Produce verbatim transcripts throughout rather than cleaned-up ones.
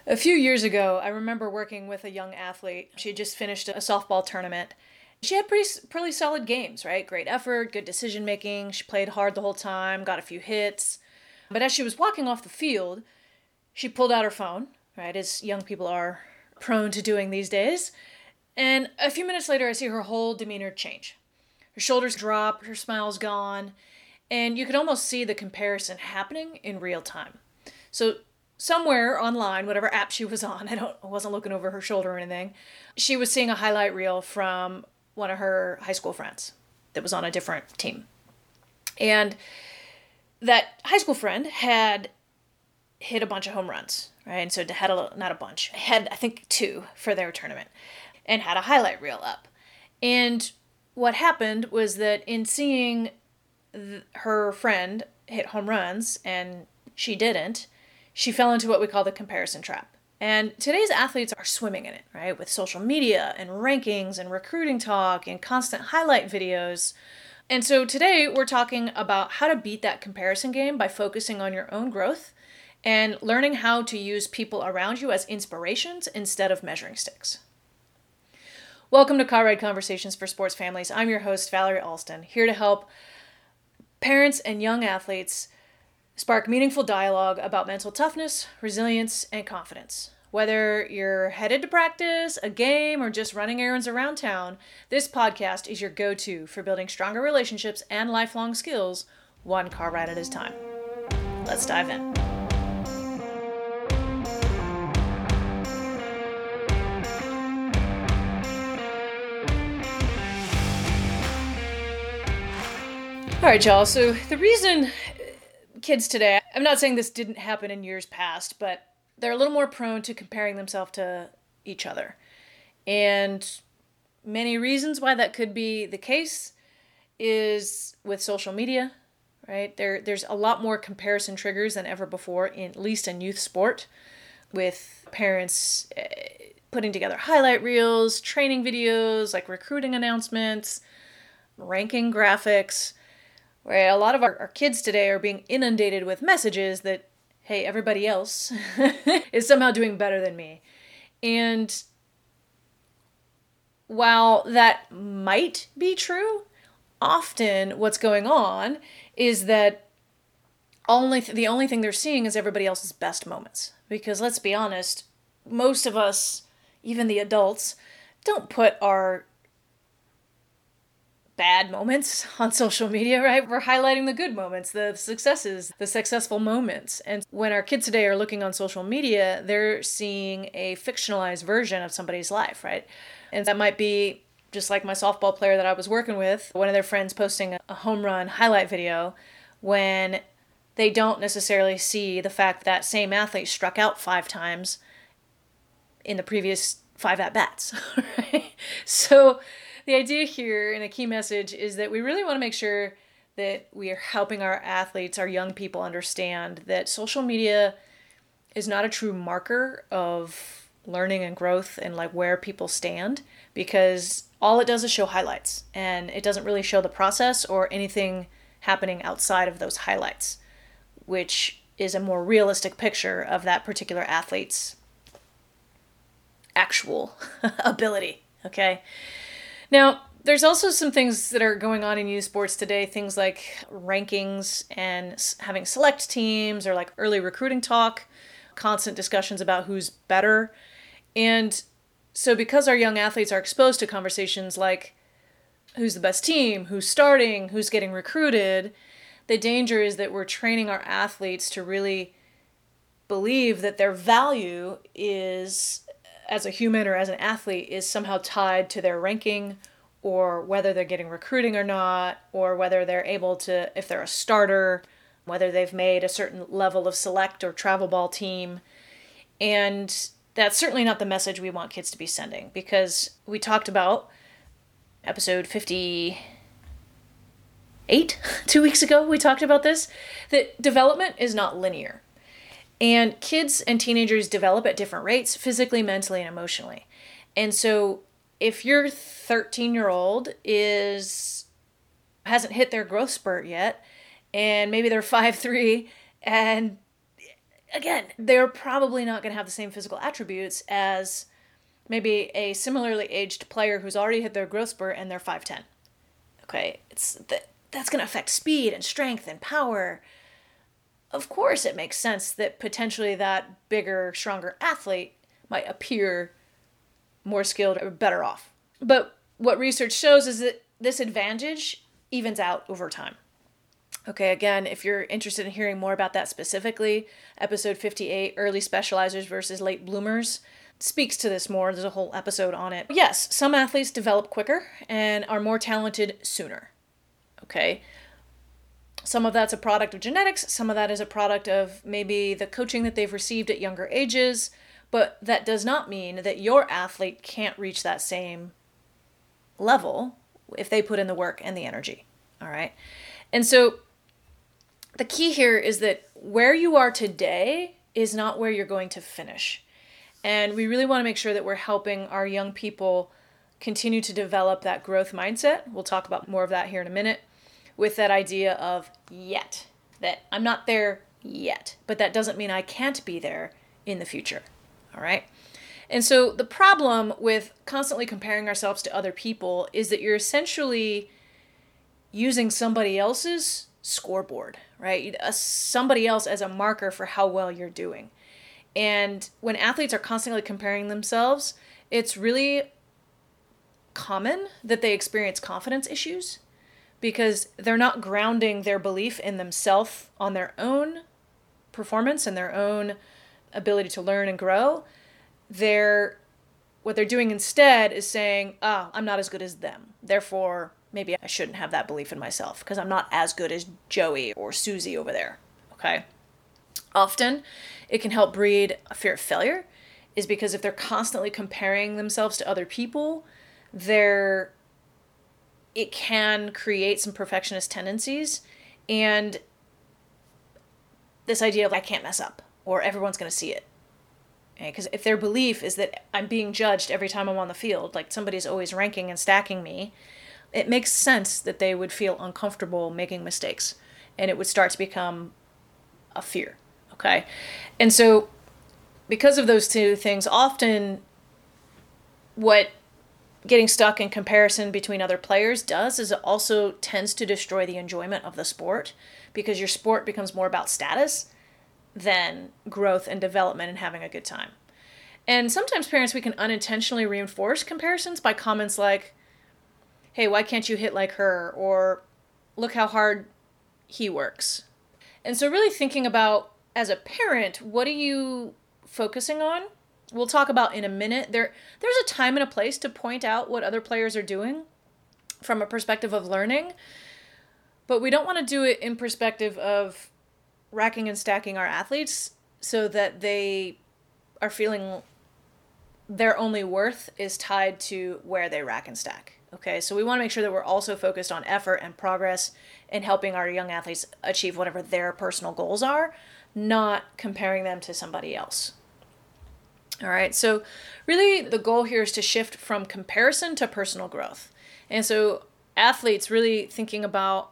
A few years ago, I remember working with a young athlete. She had just finished a softball tournament. She had pretty pretty solid games, right? Great effort, good decision making. She played hard the whole time, got a few hits. But as she was walking off the field, she pulled out her phone, right, as young people are prone to doing these days. And a few minutes later, I see her whole demeanor change. Her shoulders drop, her smile's gone, and you could almost see the comparison happening in real time. So somewhere online, whatever app she was on, I don't I wasn't looking over her shoulder or anything, she was seeing a highlight reel from one of her high school friends that was on a different team. And that high school friend had hit a bunch of home runs, right? And so had a, not a bunch, had I think two for their tournament and had a highlight reel up. And what happened was that in seeing th- her friend hit home runs and she didn't, she fell into what we call the comparison trap. And today's athletes are swimming in it, right? With social media and rankings and recruiting talk and constant highlight videos. And so today we're talking about how to beat that comparison game by focusing on your own growth and learning how to use people around you as inspirations instead of measuring sticks. Welcome to Car Ride Conversations for Sports Families. I'm your host, Valerie Alston, here to help parents and young athletes spark meaningful dialogue about mental toughness, resilience, and confidence. Whether you're headed to practice, a game, or just running errands around town, this podcast is your go-to for building stronger relationships and lifelong skills, one car ride at a time. Let's dive in. All right, y'all. So the reason kids today, I'm not saying this didn't happen in years past, but they're a little more prone to comparing themselves to each other. And many reasons why that could be the case is with social media, right? There, there's a lot more comparison triggers than ever before, in, at least in youth sport, with parents uh, putting together highlight reels, training videos, like recruiting announcements, ranking graphics. Right, a lot of our, our kids today are being inundated with messages that, hey, everybody else is somehow doing better than me. And while that might be true, often what's going on is that only th- the only thing they're seeing is everybody else's best moments. Because let's be honest, most of us, even the adults, don't put our bad moments on social media, right? We're highlighting the good moments, the successes, the successful moments. And when our kids today are looking on social media, they're seeing a fictionalized version of somebody's life, right? And that might be just like my softball player that I was working with, one of their friends posting a home run highlight video when they don't necessarily see the fact that same athlete struck out five times in the previous five at-bats, right? So the idea here and a key message is that we really want to make sure that we are helping our athletes, our young people, understand that social media is not a true marker of learning and growth and like where people stand, because all it does is show highlights and it doesn't really show the process or anything happening outside of those highlights, which is a more realistic picture of that particular athlete's actual ability, okay? Now, there's also some things that are going on in youth sports today, things like rankings and having select teams or like early recruiting talk, constant discussions about who's better. And so because our young athletes are exposed to conversations like who's the best team, who's starting, who's getting recruited, the danger is that we're training our athletes to really believe that their value is, as a human or as an athlete, is somehow tied to their ranking or whether they're getting recruiting or not, or whether they're able to, if they're a starter, whether they've made a certain level of select or travel ball team. And that's certainly not the message we want kids to be sending, because we talked about episode fifty-eight, two weeks ago, we talked about this, that development is not linear. And kids and teenagers develop at different rates, physically, mentally, and emotionally. And so if your thirteen-year-old is hasn't hit their growth spurt yet, and maybe they're five three, and again, they're probably not going to have the same physical attributes as maybe a similarly aged player who's already hit their growth spurt and they're five ten. Okay, it's that that's going to affect speed and strength and power. Of course, it makes sense that potentially that bigger, stronger athlete might appear more skilled or better off. But what research shows is that this advantage evens out over time. Okay, again, if you're interested in hearing more about that specifically, episode fifty-eight, Early Specializers versus Late Bloomers, speaks to this more. There's a whole episode on it. Yes, some athletes develop quicker and are more talented sooner. Okay, some of that's a product of genetics, some of that is a product of maybe the coaching that they've received at younger ages, but that does not mean that your athlete can't reach that same level if they put in the work and the energy. All right, and so the key here is that where you are today is not where you're going to finish. And we really want to make sure that we're helping our young people continue to develop that growth mindset. We'll talk about more of that here in a minute, with that idea of yet, that I'm not there yet, but that doesn't mean I can't be there in the future. All right. And so the problem with constantly comparing ourselves to other people is that you're essentially using somebody else's scoreboard, right? Somebody else as a marker for how well you're doing. And when athletes are constantly comparing themselves, it's really common that they experience confidence issues because they're not grounding their belief in themselves on their own performance and their own ability to learn and grow. They're, what they're doing instead is saying, ah, I'm not as good as them. Therefore, maybe I shouldn't have that belief in myself because I'm not as good as Joey or Susie over there. Okay. Often, it can help breed a fear of failure, is because if they're constantly comparing themselves to other people, they're, it can create some perfectionist tendencies and this idea of I can't mess up or everyone's going to see it. Because okay? If their belief is that I'm being judged every time I'm on the field, like somebody's always ranking and stacking me, it makes sense that they would feel uncomfortable making mistakes and it would start to become a fear. Okay. And so because of those two things, often what getting stuck in comparison between other players does is it also tends to destroy the enjoyment of the sport because your sport becomes more about status than growth and development and having a good time. And sometimes parents, we can unintentionally reinforce comparisons by comments like, hey, why can't you hit like her? Or look how hard he works. And so really thinking about, as a parent, what are you focusing on? We'll talk about in a minute. There, there's a time and a place to point out what other players are doing from a perspective of learning, but we don't want to do it in perspective of racking and stacking our athletes so that they are feeling their only worth is tied to where they rack and stack. Okay, so we want to make sure that we're also focused on effort and progress and helping our young athletes achieve whatever their personal goals are, not comparing them to somebody else. All right, so really the goal here is to shift from comparison to personal growth. And so athletes really thinking about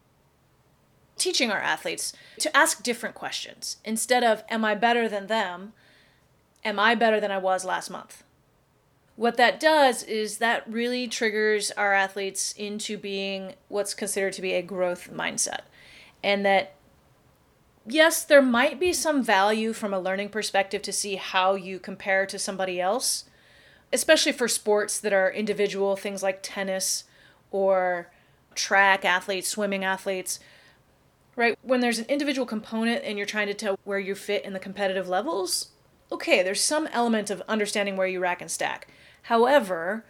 teaching our athletes to ask different questions. Instead of, am I better than them? Am I better than I was last month? What that does is that really triggers our athletes into being what's considered to be a growth mindset. And that, yes, there might be some value from a learning perspective to see how you compare to somebody else, especially for sports that are individual, things like tennis or track athletes, swimming athletes, right? When there's an individual component and you're trying to tell where you fit in the competitive levels, okay, there's some element of understanding where you rack and stack. However,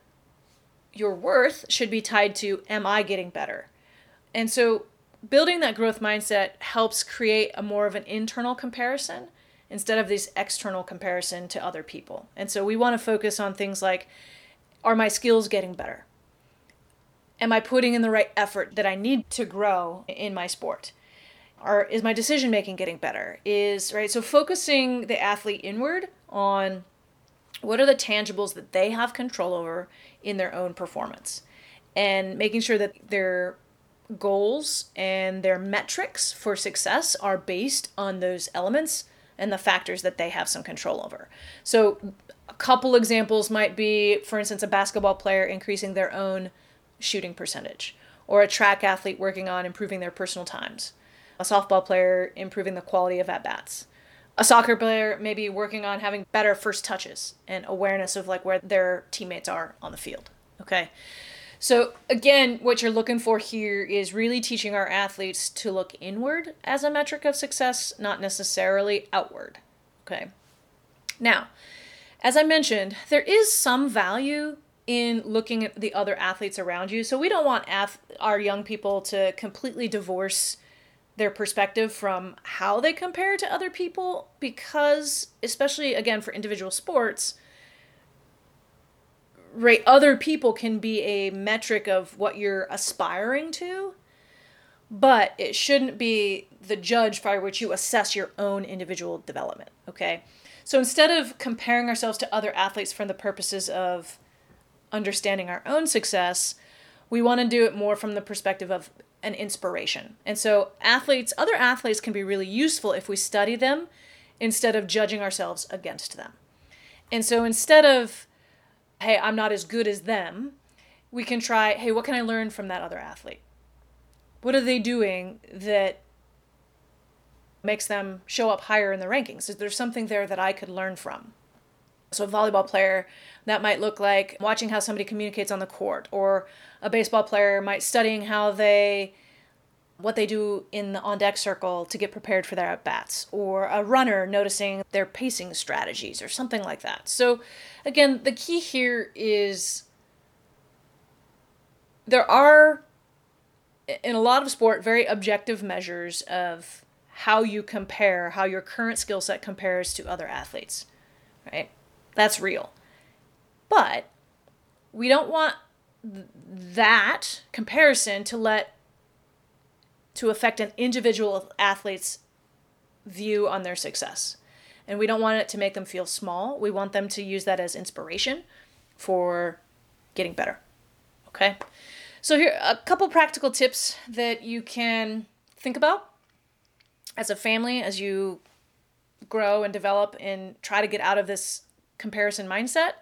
your worth should be tied to, am I getting better? And so building that growth mindset helps create a more of an internal comparison instead of this external comparison to other people. And so we want to focus on things like, are my skills getting better? Am I putting in the right effort that I need to grow in my sport? Or is my decision making getting better? Is, right? So focusing the athlete inward on what are the tangibles that they have control over in their own performance, and making sure that their goals and their metrics for success are based on those elements and the factors that they have some control over. So a couple examples might be, for instance, a basketball player increasing their own shooting percentage, or a track athlete working on improving their personal times, a softball player improving the quality of at-bats, a soccer player maybe working on having better first touches and awareness of like where their teammates are on the field. Okay. So again, what you're looking for here is really teaching our athletes to look inward as a metric of success, not necessarily outward. Okay. Now, as I mentioned, there is some value in looking at the other athletes around you. So we don't want ath- our young people to completely divorce their perspective from how they compare to other people, because especially again for individual sports, right, other people can be a metric of what you're aspiring to, but it shouldn't be the judge by which you assess your own individual development. Okay. So instead of comparing ourselves to other athletes for the purposes of understanding our own success, we want to do it more from the perspective of an inspiration. And so athletes, other athletes can be really useful if we study them instead of judging ourselves against them. And so instead of, hey, I'm not as good as them, we can try, hey, what can I learn from that other athlete? What are they doing that makes them show up higher in the rankings? Is there something there that I could learn from? So a volleyball player, that might look like watching how somebody communicates on the court, or a baseball player might studying how they, what they do in the on-deck circle to get prepared for their at-bats, or a runner noticing their pacing strategies or something like that. So again, the key here is there are, in a lot of sport, very objective measures of how you compare, how your current skill set compares to other athletes, right? That's real. But we don't want th- that comparison to let, to affect an individual athlete's view on their success. And we don't want it to make them feel small. We want them to use that as inspiration for getting better. Okay? So here are a couple practical tips that you can think about as a family as you grow and develop and try to get out of this comparison mindset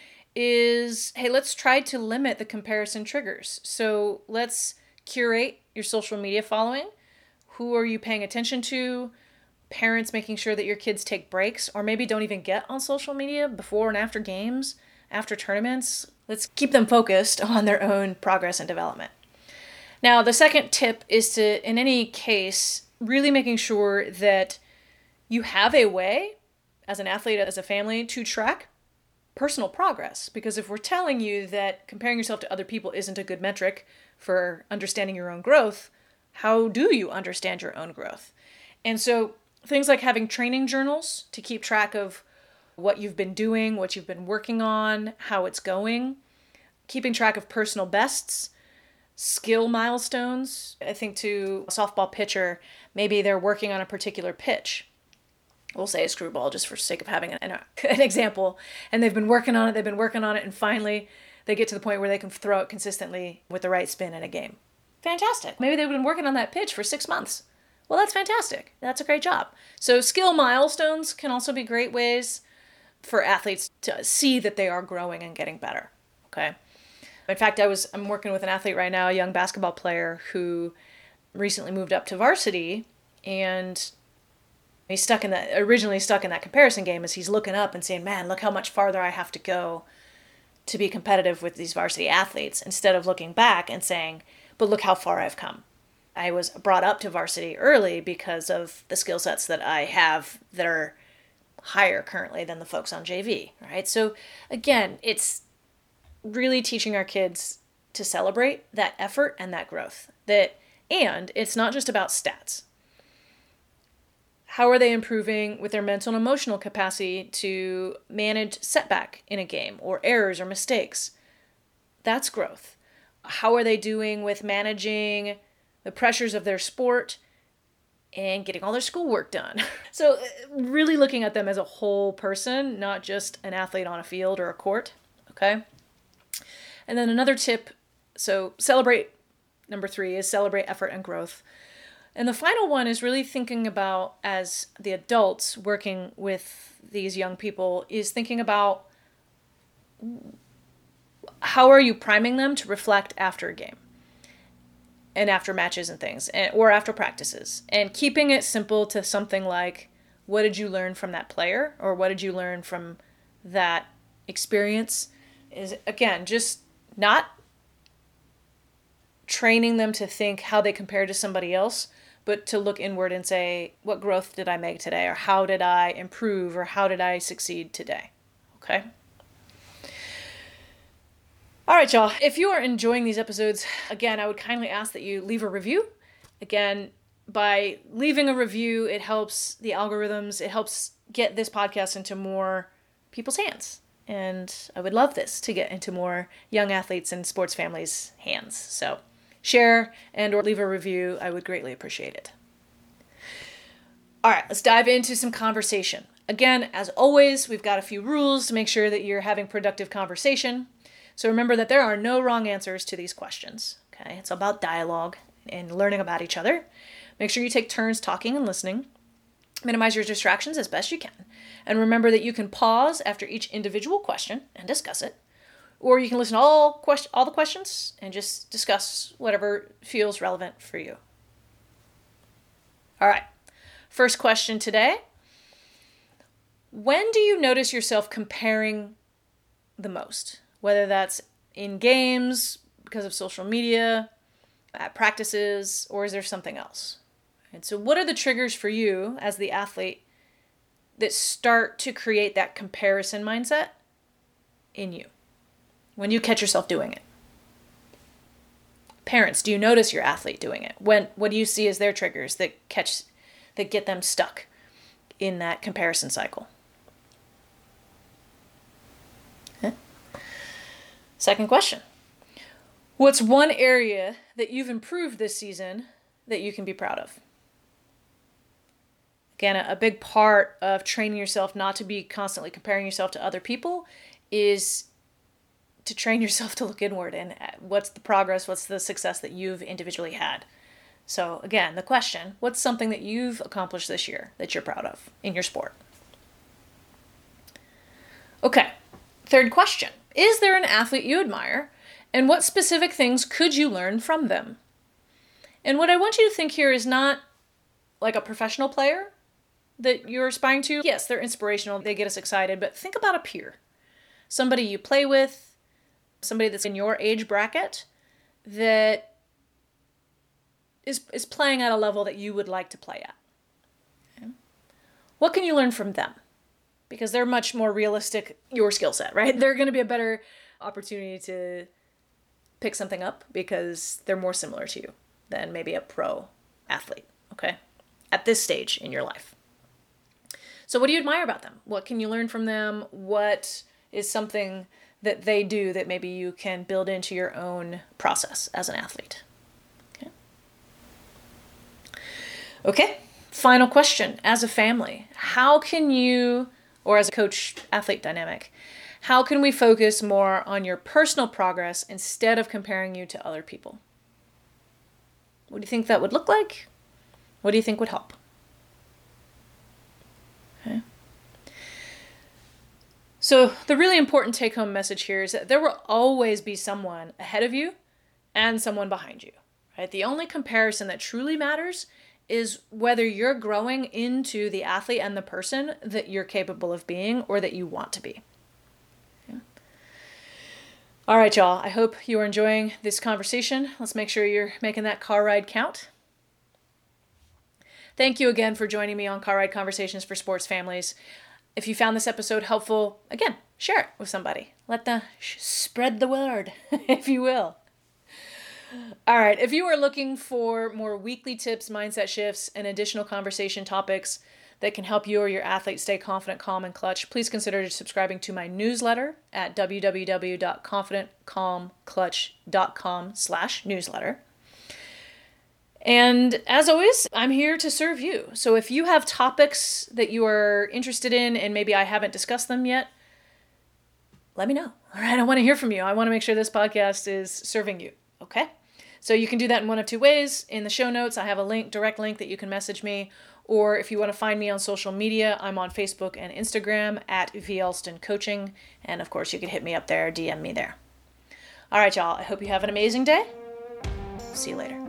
is, hey, let's try to limit the comparison triggers. So let's curate your social media following. Who are you paying attention to? Parents making sure that your kids take breaks, or maybe don't even get on social media before and after games, after tournaments. Let's keep them focused on their own progress and development. Now, the second tip is to, in any case, really making sure that you have a way as an athlete, as a family, to track personal progress. Because if we're telling you that comparing yourself to other people isn't a good metric for understanding your own growth, how do you understand your own growth? And so things like having training journals to keep track of what you've been doing, what you've been working on, how it's going, keeping track of personal bests, skill milestones. I think to a softball pitcher, maybe they're working on a particular pitch. We'll say a screwball just for sake of having an, an example. And they've been working on it, they've been working on it, and finally they get to the point where they can throw it consistently with the right spin in a game. Fantastic. Maybe they've been working on that pitch for six months. Well, that's fantastic. That's a great job. So skill milestones can also be great ways for athletes to see that they are growing and getting better. Okay. In fact, I was I'm working with an athlete right now, a young basketball player who recently moved up to varsity, and he's stuck in that originally stuck in that comparison game as he's looking up and saying, man, look how much farther I have to go to be competitive with these varsity athletes, instead of looking back and saying, but look how far I've come. I was brought up to varsity early because of the skill sets that I have that are higher currently than the folks on J V, right? So again, it's really teaching our kids to celebrate that effort and that growth. That, and it's not just about stats. How are they improving with their mental and emotional capacity to manage setback in a game, or errors or mistakes? That's growth. How are they doing with managing the pressures of their sport and getting all their schoolwork done? So really looking at them as a whole person, not just an athlete on a field or a court, okay? And then another tip, so celebrate, number three is celebrate effort and growth. And the final one is really thinking about, as the adults working with these young people, is thinking about how are you priming them to reflect after a game and after matches and things, and, or after practices, and keeping it simple to something like, what did you learn from that player? Or what did you learn from that experience? Is, again, just not training them to think how they compare to somebody else, but to look inward and say, what growth did I make today? Or how did I improve? Or how did I succeed today? Okay? All right, y'all. If you are enjoying these episodes, again, I would kindly ask that you leave a review. Again, by leaving a review, it helps the algorithms. It helps get this podcast into more people's hands. And I would love this to get into more young athletes and sports families' hands. So share and or leave a review. I would greatly appreciate it. All right, let's dive into some conversation. Again, as always, we've got a few rules to make sure that you're having productive conversation. So remember that there are no wrong answers to these questions. Okay, it's about dialogue and learning about each other. Make sure you take turns talking and listening. Minimize your distractions as best you can. And remember that you can pause after each individual question and discuss it. Or you can listen to all, quest- all the questions and just discuss whatever feels relevant for you. All right. First question today. When do you notice yourself comparing the most? Whether that's in games, because of social media, at practices, or is there something else? And so what are the triggers for you as the athlete that start to create that comparison mindset in you when you catch yourself doing it? Parents, do you notice your athlete doing it? When what do you see as their triggers that catch that get them stuck in that comparison cycle? Huh? Second question. What's one area that you've improved this season that you can be proud of? Again, a big part of training yourself not to be constantly comparing yourself to other people is to train yourself to look inward and what's the progress, what's the success that you've individually had. So again, the question, what's something that you've accomplished this year that you're proud of in your sport? Okay, third question. Is there an athlete you admire, and what specific things could you learn from them? And what I want you to think here is not like a professional player that you're aspiring to. Yes, they're inspirational, they get us excited, but think about a peer. Somebody you play with, somebody that's in your age bracket that is, is playing at a level that you would like to play at. Okay. What can you learn from them? Because they're much more realistic, your skill set, right? They're going to be a better opportunity to pick something up because they're more similar to you than maybe a pro athlete, okay? At this stage in your life. So what do you admire about them? What can you learn from them? What is something that they do that maybe you can build into your own process as an athlete? Okay. Okay, final question. As a family, how can you, or as a coach-athlete dynamic, how can we focus more on your personal progress instead of comparing you to other people? What do you think that would look like? What do you think would help? Okay. So the really important take-home message here is that there will always be someone ahead of you and someone behind you, right? The only comparison that truly matters is whether you're growing into the athlete and the person that you're capable of being or that you want to be. Okay. All right, y'all. I hope you are enjoying this conversation. Let's make sure you're making that car ride count. Thank you again for joining me on Car Ride Conversations for Sports Families. If you found this episode helpful, again, share it with somebody. Let the sh- spread the word, if you will. All right, if you are looking for more weekly tips, mindset shifts, and additional conversation topics that can help you or your athlete stay confident, calm, and clutch, please consider subscribing to my newsletter at w w w dot confident calm clutch dot com slash newsletter. And as always, I'm here to serve you. So if you have topics that you are interested in and maybe I haven't discussed them yet, let me know. All right, I want to hear from you. I want to make sure this podcast is serving you. Okay? So you can do that in one of two ways. In the show notes, I have a link, direct link that you can message me. Or if you want to find me on social media, I'm on Facebook and Instagram at V. Elston Coaching. And of course, you can hit me up there, D M me there. All right, y'all. I hope you have an amazing day. See you later.